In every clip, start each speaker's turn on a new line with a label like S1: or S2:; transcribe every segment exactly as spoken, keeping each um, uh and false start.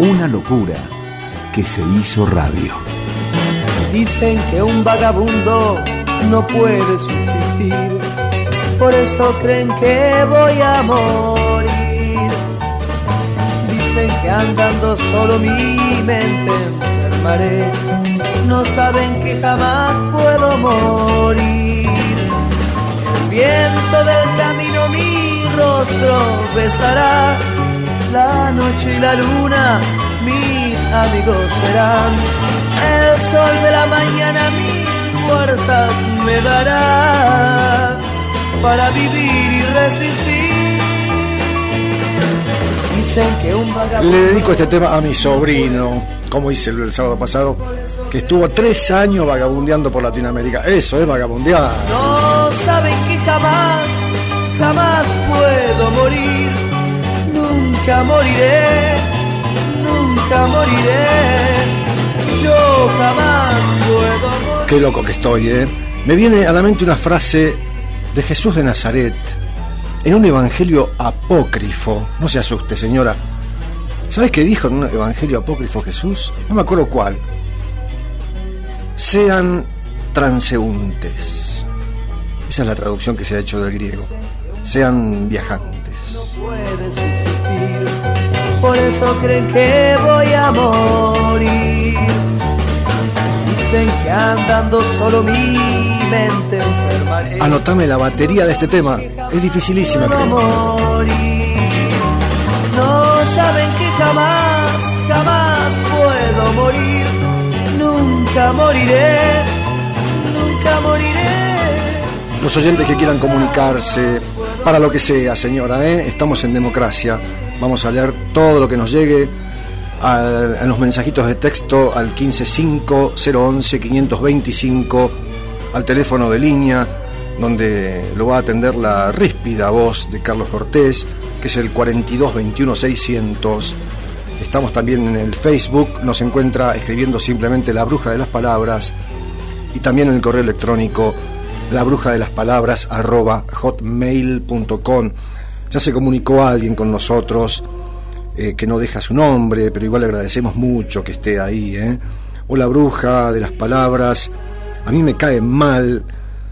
S1: Una locura que se hizo radio.
S2: Dicen que un vagabundo no puede subsistir, por eso creen que voy a morir. Dicen que andando solo mi mente enfermaré, no saben que jamás puedo morir. El viento del camino mi rostro besará, la noche y la luna mis amigos serán. El sol de la mañana mis fuerzas me dará para vivir y resistir. Dicen que un vagabundo...
S3: Le dedico este tema a mi sobrino, como hice el, el sábado pasado, que estuvo tres años vagabundeando por Latinoamérica. Eso es vagabundear.
S2: No saben que jamás, jamás puedo morir. Nunca moriré, nunca moriré. Yo jamás puedo morir.
S3: Qué loco que estoy, ¿eh? Me viene a la mente una frase de Jesús de Nazaret en un evangelio apócrifo. No se asuste, señora. ¿Sabes qué dijo en un evangelio apócrifo Jesús? No me acuerdo cuál. Sean transeúntes. Esa es la traducción que se ha hecho del griego. Sean viajantes.
S2: No puede subsistir, por eso creen que voy a morir. Dicen que andando solo mi mente enfermaré.
S3: Anotame la batería de este tema. Es dificilísima, creo.
S2: Morir. No saben que jamás, jamás puedo morir. Nunca moriré, nunca moriré.
S3: Los oyentes que quieran comunicarse, para lo que sea, señora, ¿eh? Estamos en democracia. Vamos a leer todo lo que nos llegue a, en los mensajitos de texto al quince cinco cero once quinientos veinticinco, al teléfono de línea, donde lo va a atender la ríspida voz de Carlos Cortés, que es el cuarenta y dos veintiuno seiscientos. Estamos también en el Facebook, nos encuentra escribiendo simplemente La Bruja de las Palabras, y también en el correo electrónico la bruja de las palabras arroba hotmail punto com. Ya se comunicó alguien con nosotros eh, que no deja su nombre, pero igual le agradecemos mucho que esté ahí, ¿eh? Hola, bruja de las palabras, a mí me cae mal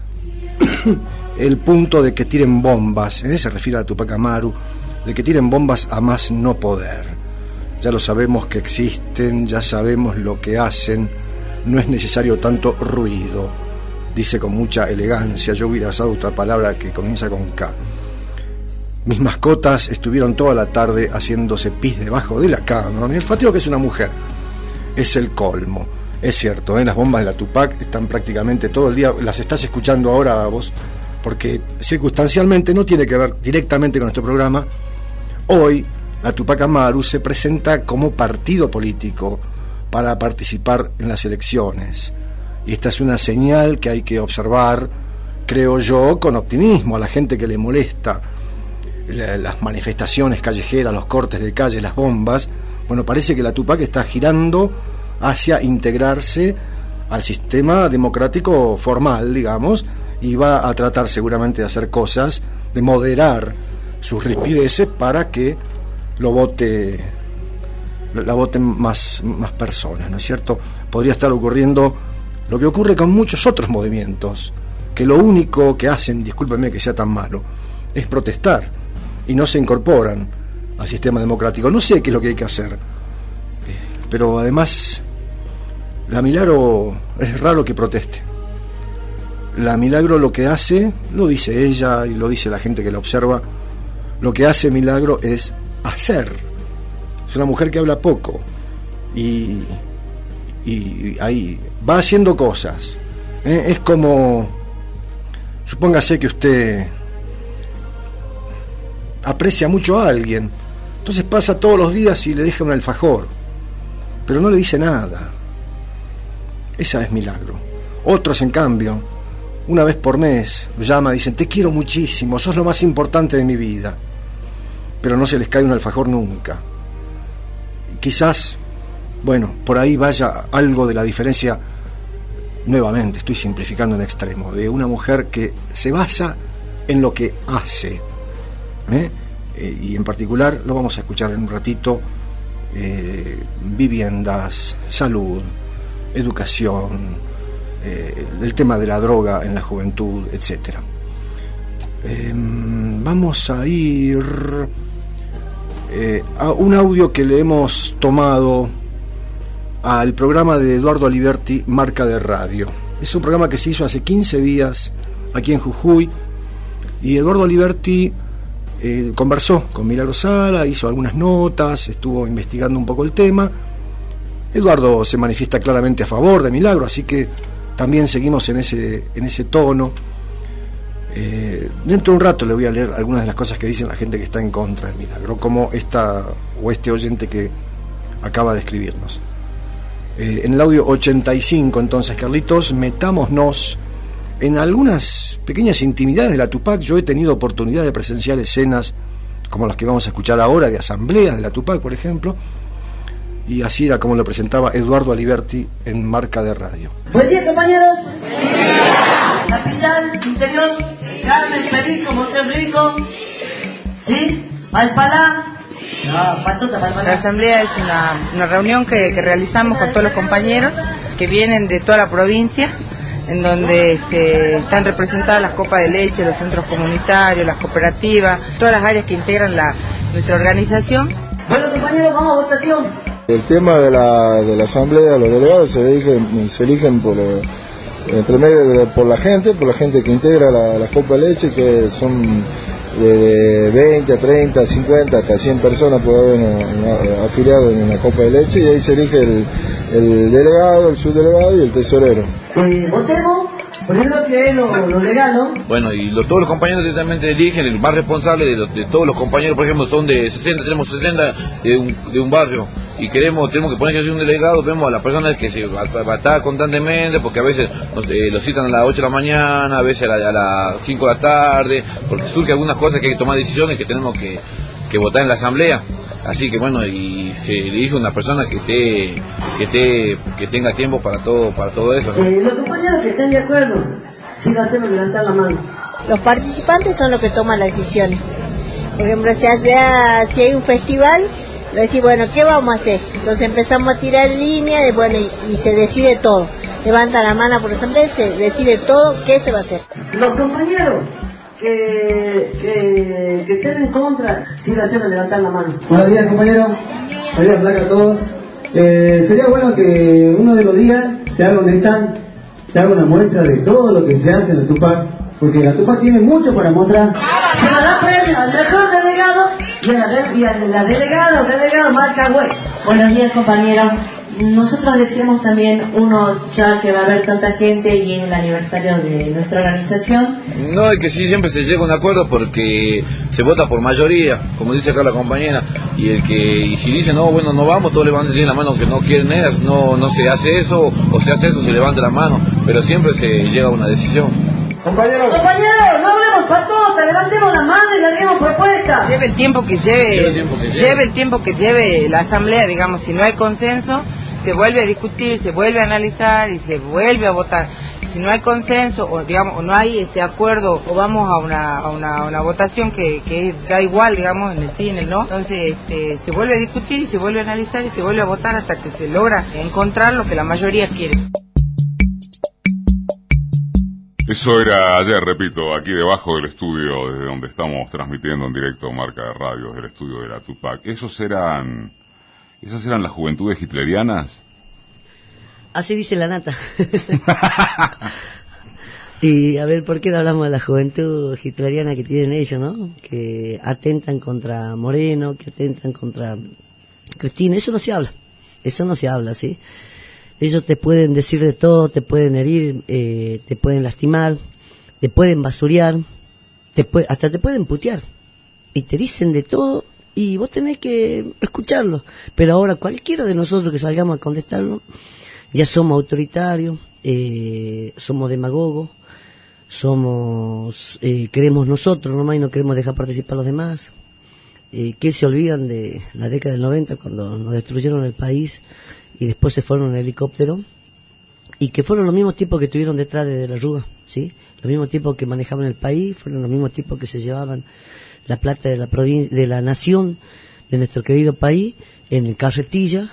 S3: el punto de que tiren bombas, ¿eh? Se refiere a Tupac Amaru, de que tiren bombas a más no poder. Ya lo sabemos que existen, ya sabemos lo que hacen, no es necesario tanto ruido. Dice con mucha elegancia, yo hubiera usado otra palabra que comienza con K. Mis mascotas estuvieron toda la tarde haciéndose pis debajo de la cama. Mi olfateo, que es una mujer, es el colmo. Es cierto, ¿eh? Las bombas de la Tupac están prácticamente todo el día, las estás escuchando ahora vos, porque circunstancialmente no tiene que ver directamente con nuestro programa. Hoy la Tupac Amaru se presenta como partido político para participar en las elecciones. Y esta es una señal que hay que observar, creo yo, con optimismo a la gente que le molesta las manifestaciones callejeras, los cortes de calle, las bombas. Bueno, parece que la Tupac está girando hacia integrarse al sistema democrático formal, digamos, y va a tratar seguramente de hacer cosas, de moderar sus rispideces para que lo vote, la voten más, más personas, ¿no es cierto? Podría estar ocurriendo lo que ocurre con muchos otros movimientos, que lo único que hacen, discúlpenme que sea tan malo, es protestar y no se incorporan al sistema democrático. No sé qué es lo que hay que hacer, pero además la Milagro es raro que proteste. La Milagro lo que hace, lo dice ella y lo dice la gente que la observa, lo que hace Milagro es hacer. Es una mujer que habla poco y, y ahí va haciendo cosas, ¿eh? Es como, supóngase que usted aprecia mucho a alguien, entonces pasa todos los días y le deja un alfajor, pero no le dice nada. Esa es Milagro. Otros, en cambio, una vez por mes lo llama, dicen: te quiero muchísimo, sos lo más importante de mi vida, pero no se les cae un alfajor nunca. Quizás, bueno, por ahí vaya algo de la diferencia, nuevamente estoy simplificando en extremo, de una mujer que se basa en lo que hace, ¿eh? Eh, y en particular lo vamos a escuchar en un ratito, eh, viviendas, salud, educación, eh, el tema de la droga en la juventud, etcétera. Eh, vamos a ir eh, a un audio que le hemos tomado al programa de Eduardo Aliberti, Marca de Radio. Es un programa que se hizo hace quince días aquí en Jujuy, y Eduardo Aliberti eh, conversó con Milagro Sala, hizo algunas notas, estuvo investigando un poco el tema. Eduardo se manifiesta claramente a favor de Milagro, así que también seguimos en ese, en ese tono. Eh, dentro de un rato le voy a leer algunas de las cosas que dicen la gente que está en contra de Milagro, como esta o este oyente que acaba de escribirnos. Eh, en el audio ochenta y cinco, entonces, Carlitos, metámonos en algunas pequeñas intimidades de la Tupac. Yo he tenido oportunidad de presenciar escenas como las que vamos a escuchar ahora, de asambleas de la Tupac, por ejemplo, y así era como lo presentaba Eduardo Aliberti en Marca de Radio.
S4: Buen día, compañeros. Capital, interior, Carmen, Perico, Monterrico, ¿sí? Palpalá. No, Patota, Palpalá.
S5: La asamblea es una, una reunión que, que realizamos con todos los compañeros que vienen de toda la provincia, en donde este, están representadas las copas de leche, los centros comunitarios, las cooperativas, todas las áreas que integran la, nuestra organización.
S4: Bueno, compañeros, vamos a votación.
S6: El tema de la, de la asamblea, los delegados se eligen, se eligen por, entre medio de, por la gente, por la gente que integra la, la copa de leche, que son de veinte a treinta, cincuenta, hasta cien personas puede haber una, una, afiliado en una copa de leche, y ahí se elige el, el delegado, el subdelegado y el tesorero.
S4: Eh, votemos, poniendo que es lo, lo legal, ¿no?
S7: Bueno, y lo, todos los compañeros directamente eligen, el más responsable de, los, de todos los compañeros, por ejemplo, son de sesenta, tenemos sesenta de un, de un barrio, y queremos, tenemos que poner que hacer un delegado, vemos a las personas que se va a estar constantemente, porque a veces nos, eh, los citan a las ocho de la mañana, a veces a, la, a las cinco de la tarde, porque surgen algunas cosas que hay que tomar decisiones que tenemos que, que votar en la asamblea. Así que bueno, y se elige una persona que esté, que esté, que tenga tiempo para todo, para todo eso, ¿no?
S4: Eh, los compañeros que estén de acuerdo, si lo hacemos, levantar la mano.
S8: Los participantes son los que toman las decisiones. Por ejemplo, si hay, si hay un festival, le decimos, bueno, ¿qué vamos a hacer? Entonces empezamos a tirar línea, de, bueno, y, y se decide todo. Levanta la mano por asamblea, se decide todo, ¿qué se va a hacer?
S4: Los compañeros que, que, que estén en contra, si lo hacemos, levantar la mano.
S9: Buenos días, compañeros. Buenos días, Placa, a todos. Eh, sería bueno que uno de los días se haga donde están, se haga una muestra de todo lo que se hace en la Tupac, porque la Tupac tiene mucho para mostrar.
S4: Se va a dar premio al mejor delegado y a la, de, y a la delegada o delegado marca web.
S10: Buenos días, compañeros. Nosotros decíamos también, uno ya que va a haber tanta gente y es el aniversario de nuestra organización.
S7: No, es que sí, siempre se llega a un acuerdo porque se vota por mayoría, como dice acá la compañera, y el que y si dice no, bueno, no vamos, todos levantan la mano que no quieren, no, no se hace eso, o se hace eso, se levanta la mano, pero siempre se llega a una decisión.
S4: Compañeros, compañeros, no hablemos patota, levantemos la mano y larguemos propuestas.
S5: Lleve el tiempo que lleve,
S7: lleve el tiempo que lleve.
S5: lleve el tiempo que lleve la asamblea, digamos, si no hay consenso, se vuelve a discutir, se vuelve a analizar y se vuelve a votar. Si no hay consenso o digamos o no hay este acuerdo o vamos a una a una, a una votación que, que da igual, digamos, en el sí, en el no, entonces este, se vuelve a discutir y se vuelve a analizar y se vuelve a votar hasta que se logra encontrar lo que la mayoría quiere.
S11: Eso era ayer, repito, aquí debajo del estudio, desde donde estamos transmitiendo en directo Marca de Radio, desde el estudio de la Tupac. ¿Esos eran, esas eran las juventudes hitlerianas?
S12: Así dice la nata. Y a ver, ¿por qué no hablamos de la juventud hitleriana que tienen ellos, no? Que atentan contra Moreno, que atentan contra Cristina. Eso no se habla, eso no se habla, ¿sí? Ellos te pueden decir de todo, te pueden herir, eh, te pueden lastimar, te pueden basurear, te puede, hasta te pueden putear. Y te dicen de todo y vos tenés que escucharlo. Pero ahora cualquiera de nosotros que salgamos a contestarlo, ya somos autoritarios, eh, somos demagogos, somos, eh, queremos nosotros nomás y no queremos dejar participar a los demás. Eh, ¿Qué se olvidan de la década del noventa cuando nos destruyeron el país? Y después se fueron en helicóptero, y que fueron los mismos tipos que estuvieron detrás de, de la Rúa, ¿sí? Los mismos tipos que manejaban el país, fueron los mismos tipos que se llevaban la plata de la provincia, de la nación, de nuestro querido país, en el Carretilla.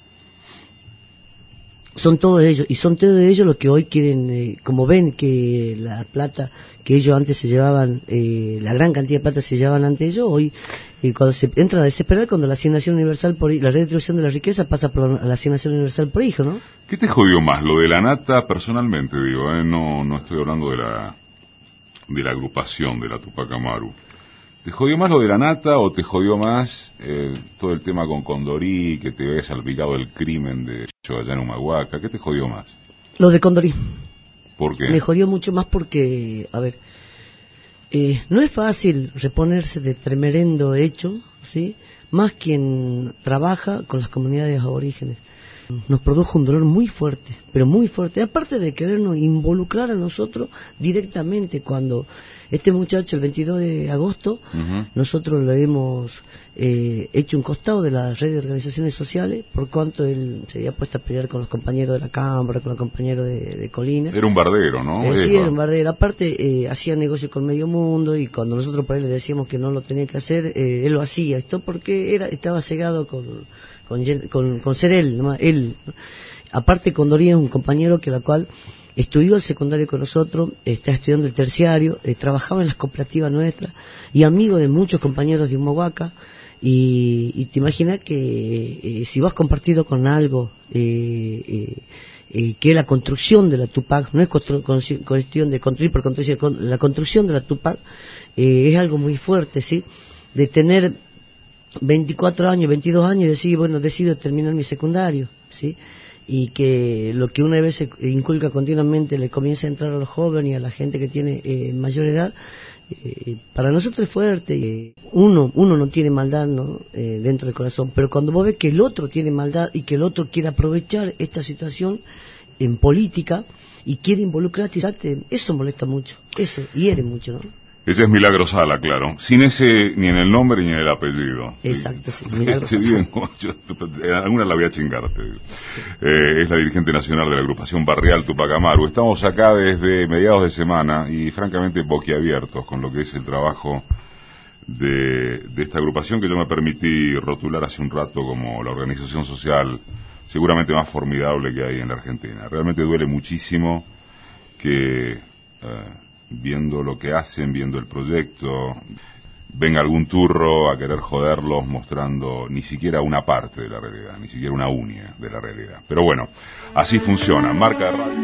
S12: Son todos ellos, y son todos ellos los que hoy quieren, eh, como ven que la plata que ellos antes se llevaban, eh, la gran cantidad de plata se llevaban ante ellos, hoy eh, cuando se entra a desesperar, cuando la asignación universal por la redistribución de la riqueza pasa por la asignación universal por hijo, ¿no?
S11: ¿Qué te jodió más? Lo de la nata, personalmente digo, eh, no no estoy hablando de la de la agrupación de la Tupac Amaru. ¿Te jodió más lo de la nata o te jodió más eh, todo el tema con Condorí, que te había salpicado el crimen de hecho allá en Humahuaca? ¿Qué te jodió más?
S12: Lo de Condorí.
S11: ¿Por qué?
S12: Me jodió mucho más porque, a ver, eh, no es fácil reponerse de tremendo hecho, ¿sí? Más quien trabaja con las comunidades aborígenes. Nos produjo un dolor muy fuerte, pero muy fuerte, aparte de querernos involucrar a nosotros directamente. Cuando este muchacho el veintidós de agosto, uh-huh. nosotros le hemos eh, hecho un costado de la red de organizaciones sociales, por cuanto él se había puesto a pelear con los compañeros de la Cámara, con los compañeros de, de Colina.
S11: Era un bardero, ¿no?
S12: Eh, sí, era un bardero. Aparte, eh, hacía negocio con medio mundo, y cuando nosotros por ahí le decíamos que no lo tenía que hacer, eh, él lo hacía. Esto porque era estaba cegado con... Con, con, con ser él, ¿no? él. Aparte, Condorí es un compañero que la cual estudió el secundario con nosotros, está estudiando el terciario, eh, trabajaba en las cooperativas nuestras, y amigo de muchos compañeros de Humahuaca, y, y te imaginas que eh, si vas compartido con algo, eh, eh, eh, que la construcción de la Tupac, no es constru- con, cuestión de construir por construir, con, la construcción de la Tupac eh, es algo muy fuerte, ¿sí? De tener veinticuatro años, veintidós años, y decir, bueno, decido terminar mi secundario, ¿sí? Y que lo que una vez se inculca continuamente le comienza a entrar a los jóvenes y a la gente que tiene eh, mayor edad, eh, para nosotros es fuerte. Eh, uno uno no tiene maldad, ¿no? Eh, dentro del corazón, pero cuando vos ves que el otro tiene maldad y que el otro quiere aprovechar esta situación en política y quiere involucrarte, eso molesta mucho, eso hiere mucho, ¿no?
S11: Ese es Milagro Sala, claro. Sin ese, ni en el nombre ni en el apellido.
S12: Exacto, sí. Milagro
S11: Sala. Bien, yo, alguna la voy a chingarte. Eh, es la dirigente nacional de la agrupación barrial Tupac Amaru. Estamos acá desde mediados de semana y francamente boquiabiertos con lo que es el trabajo de, de esta agrupación, que yo me permití rotular hace un rato como la organización social seguramente más formidable que hay en la Argentina. Realmente duele muchísimo que... Eh, viendo lo que hacen, viendo el proyecto, venga algún turro a querer joderlos mostrando ni siquiera una parte de la realidad, ni siquiera una uña de la realidad. Pero bueno, así funciona. Marca de radio.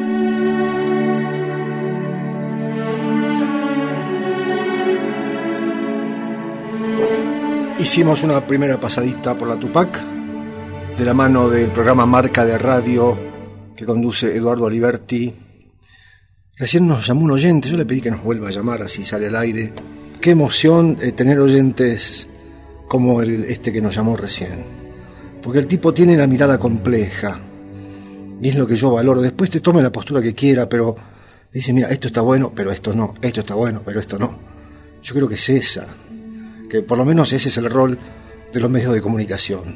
S3: Hicimos una primera pasadita por la Tupac, de la mano del programa Marca de Radio que conduce Eduardo Aliberti. Recién nos llamó un oyente, yo le pedí que nos vuelva a llamar, así sale al aire. Qué emoción eh, tener oyentes como el, este que nos llamó recién. Porque el tipo tiene la mirada compleja, y es lo que yo valoro. Después te tome la postura que quiera, pero dice, mira, esto está bueno, pero esto no, esto está bueno, pero esto no. Yo creo que es esa, que por lo menos ese es el rol de los medios de comunicación.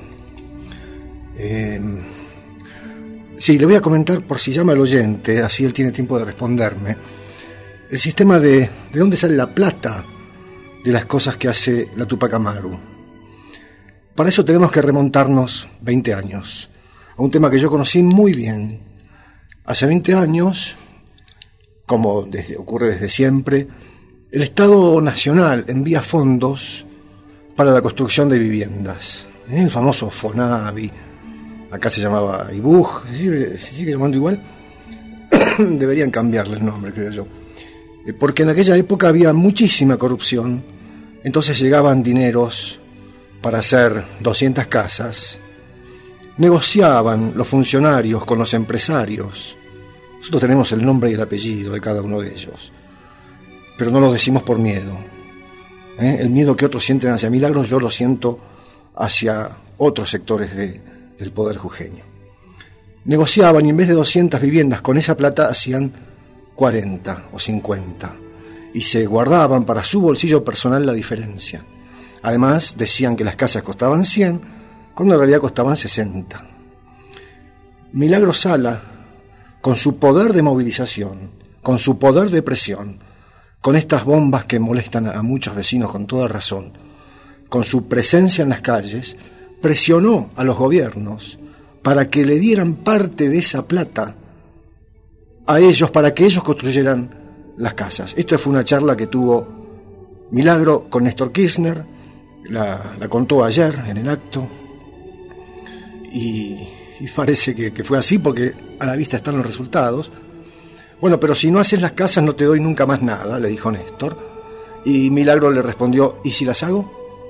S3: Eh... Sí, le voy a comentar por si llama el oyente, así él tiene tiempo de responderme. El sistema de, de dónde sale la plata de las cosas que hace la Tupac Amaru. Para eso tenemos que remontarnos veinte años, a un tema que yo conocí muy bien. Hace veinte años, como desde, ocurre desde siempre, el Estado Nacional envía fondos para la construcción de viviendas. El famoso Fonavi. Acá se llamaba I B U J, ¿se sigue, se sigue llamando igual? Deberían cambiarle el nombre, creo yo. Porque en aquella época había muchísima corrupción, entonces llegaban dineros para hacer doscientas casas, negociaban los funcionarios con los empresarios. Nosotros tenemos el nombre y el apellido de cada uno de ellos, pero no lo decimos por miedo. ¿Eh? El miedo que otros sienten hacia Milagros, yo lo siento hacia otros sectores de del poder jujeño. Negociaban y en vez de doscientas viviendas con esa plata hacían cuarenta o cincuenta y se guardaban para su bolsillo personal la diferencia. Además decían que las casas costaban cien cuando en realidad costaban sesenta. Milagro Sala, con su poder de movilización, con su poder de presión, con estas bombas que molestan a muchos vecinos con toda razón, con su presencia en las calles, presionó a los gobiernos para que le dieran parte de esa plata a ellos, para que ellos construyeran las casas. Esto fue una charla que tuvo Milagro con Néstor Kirchner, la, la contó ayer en el acto, y, y parece que, que fue así porque a la vista están los resultados. Bueno, pero si no haces las casas no te doy nunca más nada, le dijo Néstor. Y Milagro le respondió, ¿y si las hago?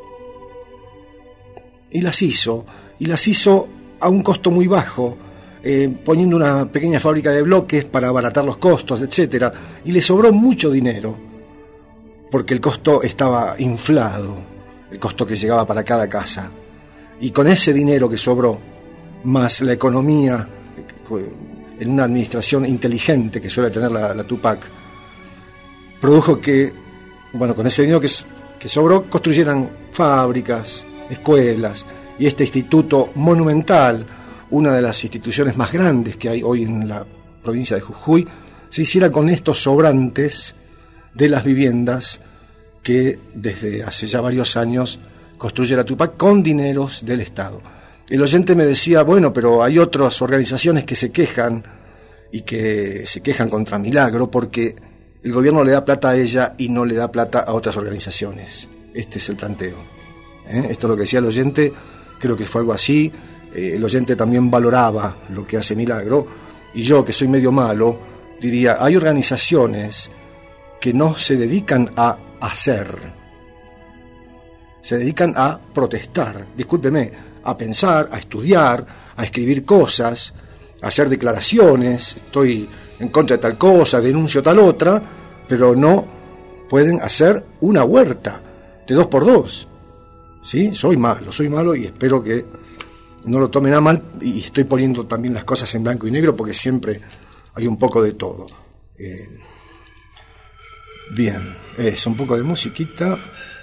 S3: Y las hizo, y las hizo a un costo muy bajo, eh, poniendo una pequeña fábrica de bloques para abaratar los costos, etcétera. Y le sobró mucho dinero, porque el costo estaba inflado, el costo que llegaba para cada casa. Y con ese dinero que sobró, más la economía, en una administración inteligente que suele tener la, la Tupac, produjo que, bueno, con ese dinero que, que sobró, construyeran fábricas, escuelas, y este instituto monumental, una de las instituciones más grandes que hay hoy en la provincia de Jujuy, se hiciera con estos sobrantes de las viviendas que desde hace ya varios años construye la Tupac con dineros del Estado. El oyente me decía, bueno, pero hay otras organizaciones que se quejan y que se quejan contra Milagro porque el gobierno le da plata a ella y no le da plata a otras organizaciones. Este es el planteo. ¿Eh? Esto es lo que decía el oyente, creo que fue algo así. Eh, el oyente también valoraba lo que hace Milagro, y yo, que soy medio malo, diría, hay organizaciones que no se dedican a hacer, se dedican a protestar, discúlpeme, a pensar, a estudiar, a escribir cosas, a hacer declaraciones, estoy en contra de tal cosa, denuncio tal otra, pero no pueden hacer una huerta de dos por dos. ¿Sí? Soy malo, soy malo y espero que no lo tomen a mal, y estoy poniendo también las cosas en blanco y negro porque siempre hay un poco de todo. Eh, bien, es un poco de musiquita.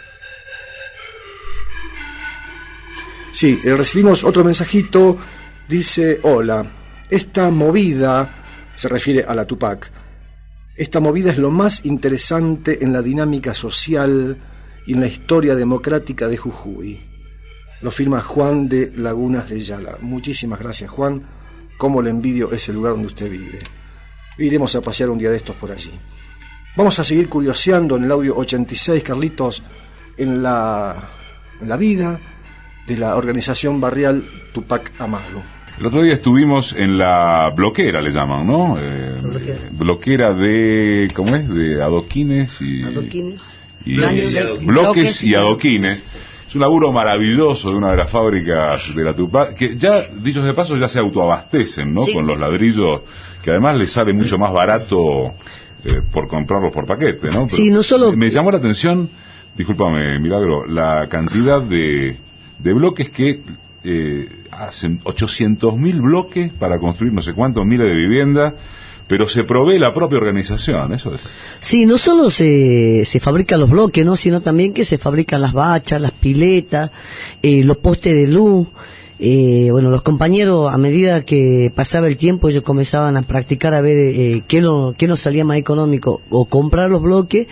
S3: Sí, eh, recibimos otro mensajito, dice, hola, esta movida, se refiere a la Tupac, esta movida es lo más interesante en la dinámica social y en la historia democrática de Jujuy. Lo firma Juan de Lagunas de Yala. Muchísimas gracias, Juan. Cómo le envidio ese lugar donde usted vive. Iremos a pasear un día de estos por allí. Vamos a seguir curioseando en el audio ochenta y seis, Carlitos, en la, en la vida de la organización barrial Tupac Amaru.
S11: El otro día estuvimos en la bloquera, le llaman, ¿no? Eh, bloquera. bloquera de, ¿cómo es? De adoquines y...
S12: Adoquines.
S11: Y bloques, bloques y adoquines. Es un laburo maravilloso de una de las fábricas de la Tupac, que ya, dichos de paso, ya se autoabastecen, ¿no? Sí. Con los ladrillos, que además les sale mucho más barato eh, por comprarlos por paquete, ¿no? Pero
S12: sí, no solo...
S11: Me llamó la atención, discúlpame, Milagro, la cantidad de, de bloques que eh, hacen ochocientos mil bloques para construir no sé cuántos miles de viviendas, pero se provee la propia organización, eso es.
S12: Sí, no solo se, se fabrican los bloques, ¿no? Sino también que se fabrican las bachas, las piletas, eh, los postes de luz. Eh, bueno, los compañeros, a medida que pasaba el tiempo, ellos comenzaban a practicar a ver eh, qué, lo, qué nos salía más económico, o comprar los bloques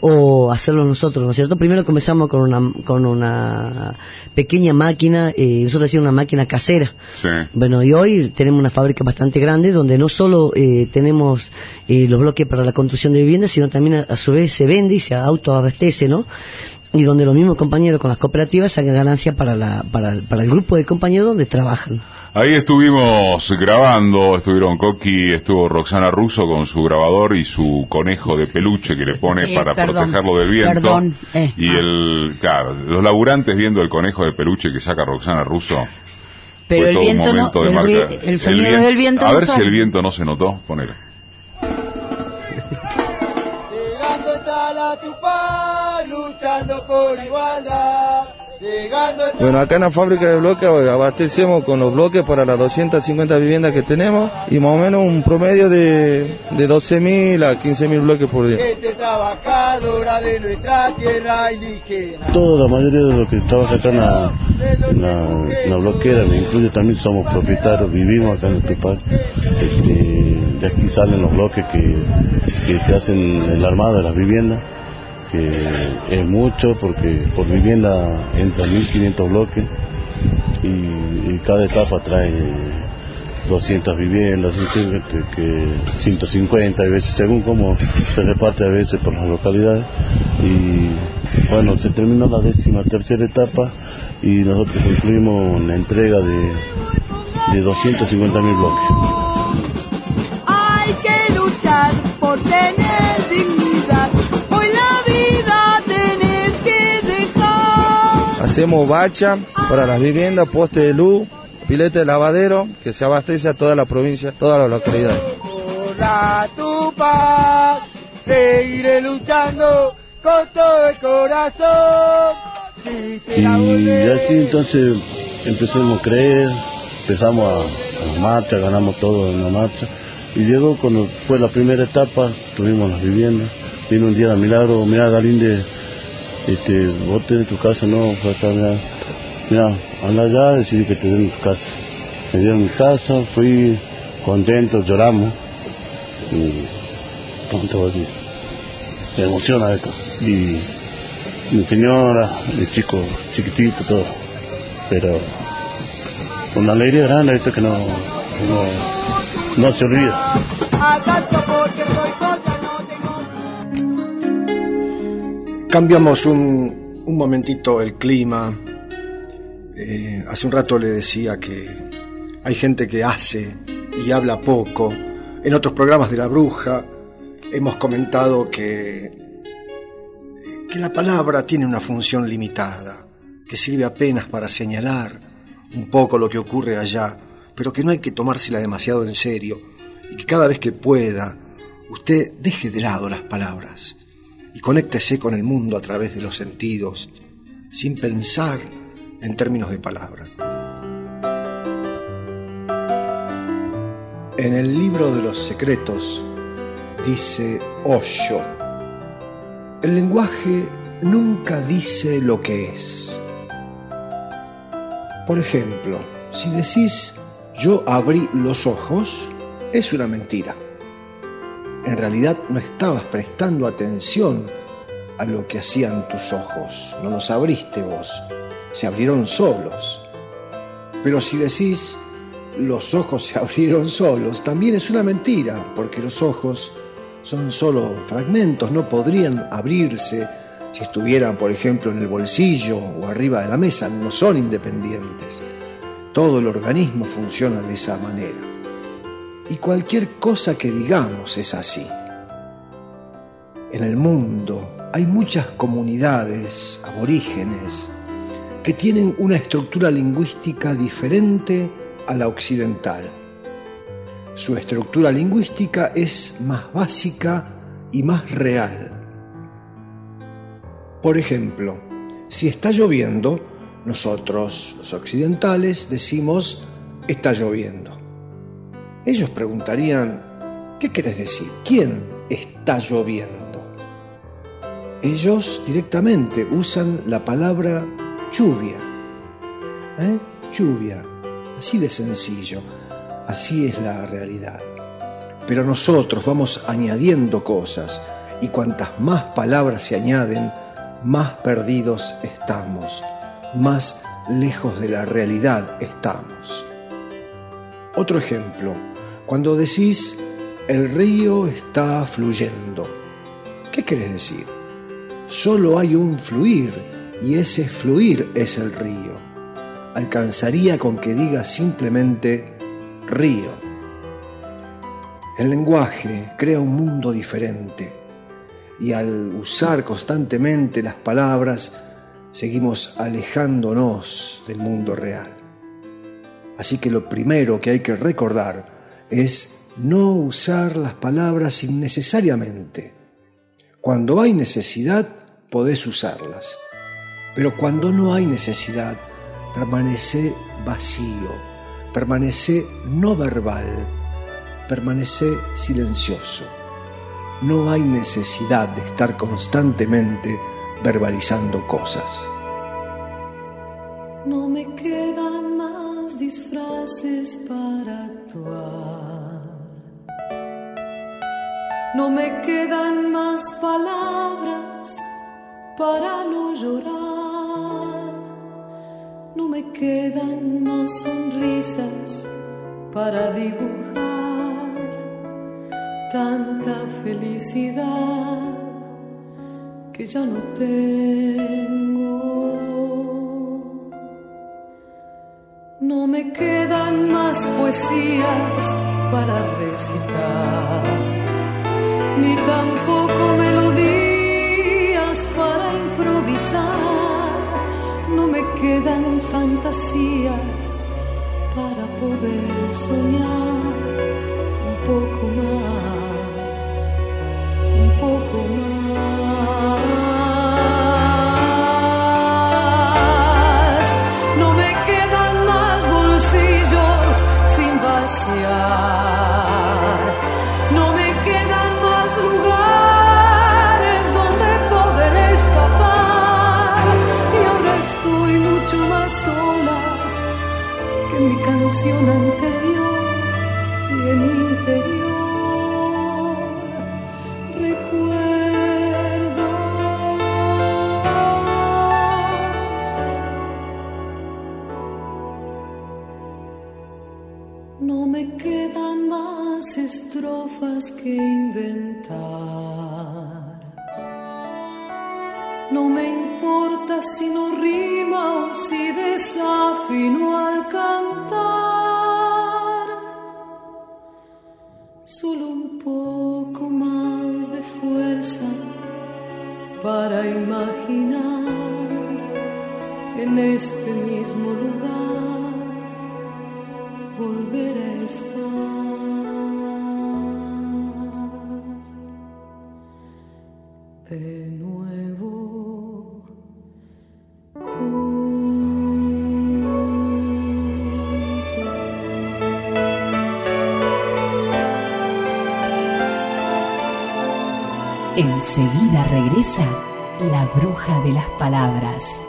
S12: o hacerlo nosotros, ¿no es cierto? Primero comenzamos con una, con una pequeña máquina, eh, nosotros decíamos una máquina casera.
S11: Sí.
S12: Bueno, y hoy tenemos una fábrica bastante grande donde no solo eh, tenemos eh, los bloques para la construcción de viviendas, sino también a, a su vez se vende y se autoabastece, ¿no? Y donde los mismos compañeros con las cooperativas sacan ganancia para, la, para, para el grupo de compañeros donde trabajan.
S11: Ahí estuvimos grabando, estuvieron Coqui, estuvo Roxana Russo con su grabador y su conejo de peluche que le pone eh, para perdón, protegerlo del viento.
S13: Perdón, eh,
S11: y
S13: ah.
S11: el, claro, los laburantes viendo el conejo de peluche que saca Roxana Russo.
S13: Pero el viento no, el, marca, el sonido el viento, del viento
S11: A
S13: no
S11: ver
S13: sale.
S11: Si el viento no se notó, ponele.
S14: Llegando está la Tupac, luchando por igualdad.
S6: Bueno, acá en la fábrica de bloques abastecemos con los bloques para las doscientas cincuenta viviendas que tenemos y más o menos un promedio de, de doce mil a quince mil bloques por día.
S14: Gente trabajadora de nuestra tierra indígena.
S15: Toda la mayoría de los que trabajan acá en la, en la, en la bloquera, me incluye también, somos propietarios, vivimos acá en el Tupac. Este, de aquí salen los bloques que, que se hacen en la armada de las viviendas. que es mucho porque por vivienda entran mil quinientos bloques y, y cada etapa trae doscientas viviendas, que ciento cincuenta, a veces según cómo se reparte a veces por las localidades. Y bueno, se terminó la décima tercera etapa y nosotros concluimos la entrega de, de doscientos cincuenta mil bloques.
S2: Hay que luchar por tener dignidad, hoy la vida tenés que dejar.
S6: Hacemos bacha para las viviendas, poste de luz, pilete de lavadero, que se abastece a toda la provincia, todas las localidades.
S14: Por la Tupac, seguiré luchando con todo el corazón.
S15: Y así entonces empezamos a creer, empezamos a, a la marcha, ganamos todo en la marcha. Y llegó cuando fue la primera etapa, tuvimos las viviendas. Vino un día de milagro, mira Galinde, este, vos tenés tu casa, no, fue acá, mira. Mira, anda allá, decidí que te den tu casa. Me dieron mi casa, fui contento, lloramos. Y, ¿cómo te voy a decir? Me emociona esto. Y mi señora, mi chico chiquitito, todo. Pero una alegría grande esto que no, no, no se olvida.
S3: Cambiamos un, un momentito el clima. Eh, hace un rato le decía que hay gente que hace y habla poco. En otros programas de La Bruja hemos comentado que, que la palabra tiene una función limitada, que sirve apenas para señalar un poco lo que ocurre allá, pero que no hay que tomársela demasiado en serio y que cada vez que pueda usted deje de lado las palabras y conéctese con el mundo a través de los sentidos, sin pensar en términos de palabra. En el libro de los secretos dice Osho: el lenguaje nunca dice lo que es. Por ejemplo, si decís yo abrí los ojos, es una mentira. En realidad no estabas prestando atención a lo que hacían tus ojos, no los abriste vos. Se abrieron solos. Pero si decís los ojos se abrieron solos, también es una mentira, porque los ojos son solo fragmentos, no podrían abrirse si estuvieran, por ejemplo, en el bolsillo o arriba de la mesa, no son independientes. Todo el organismo funciona de esa manera. Y cualquier cosa que digamos es así. En el mundo hay muchas comunidades aborígenes que tienen una estructura lingüística diferente a la occidental. Su estructura lingüística es más básica y más real. Por ejemplo, si está lloviendo, nosotros, los occidentales, decimos está lloviendo. Ellos preguntarían, ¿qué querés decir? ¿Quién está lloviendo? Ellos directamente usan la palabra lluvia. ¿Eh? Lluvia. Así de sencillo. Así es la realidad. Pero nosotros vamos añadiendo cosas y cuantas más palabras se añaden, más perdidos estamos, más lejos de la realidad estamos. Otro ejemplo, cuando decís el río está fluyendo, ¿qué querés decir? Solo hay un fluir y ese fluir es el río. Alcanzaría con que digas simplemente río. El lenguaje crea un mundo diferente y al usar constantemente las palabras seguimos alejándonos del mundo real. Así que lo primero que hay que recordar es no usar las palabras innecesariamente. Cuando hay necesidad, podés usarlas, pero cuando no hay necesidad, permanece vacío, permanece no verbal, permanece silencioso. No hay necesidad de estar constantemente verbalizando cosas.
S2: No me quedan más disfraces para actuar. No me quedan más palabras
S16: para no llorar. No me quedan más sonrisas para dibujar tanta felicidad que ya no tengo. No me quedan más poesías para recitar, ni tampoco melodías para improvisar. No me quedan fantasías para poder soñar un poco más, un poco más. No me quedan más bolsillos sin vaciar. No me quedan más lugares donde poder escapar. Y ahora estoy mucho más sola que en mi canción anterior, y en mi interior recuerdos. No me quedan más estrofas que inventar. No me importa si no rima o si desafino al cantar. Solo un poco más de fuerza para imaginar en este mismo lugar volver a estar. De nuevo
S17: Enseguida regresa la bruja de las palabras.